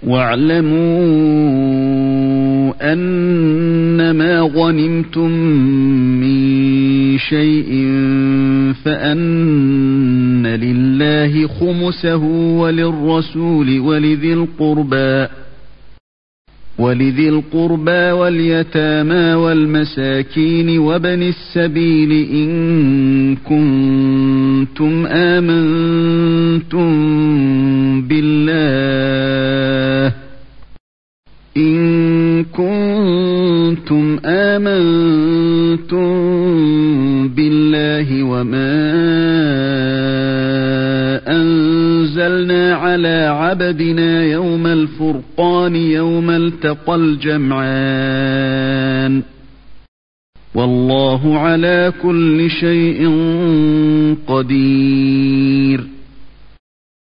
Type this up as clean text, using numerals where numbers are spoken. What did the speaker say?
واعلموا أنما غنمتم من شيء فأن لله خمسه وللرسول ولذي القربى واليتامى والمساكين وابن السبيل إن كنتم آمنتم بالله وما أنزلنا على عبدنا يوم الفرقان يوم التقى الجمعان والله على كل شيء قدير.